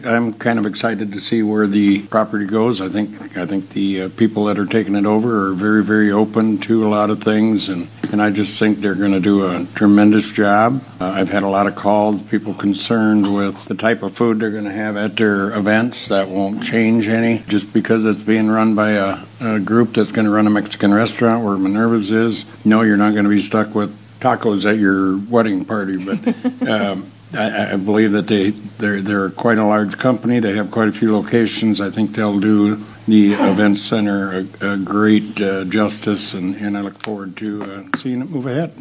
I'm kind of excited to see where the property goes. I think the people that are taking it over are very, very open to a lot of things, and I just think they're going to do a tremendous job. I've had a lot of calls, people concerned with the type of food they're going to have at their events. That won't change any just because it's being run by a group that's going to run a Mexican restaurant where Minerva's is. No, you're not going to be stuck with tacos at your wedding party, but I believe that they're quite a large company. They have quite a few locations. I think they'll do the event center a great justice, and I look forward to seeing it move ahead.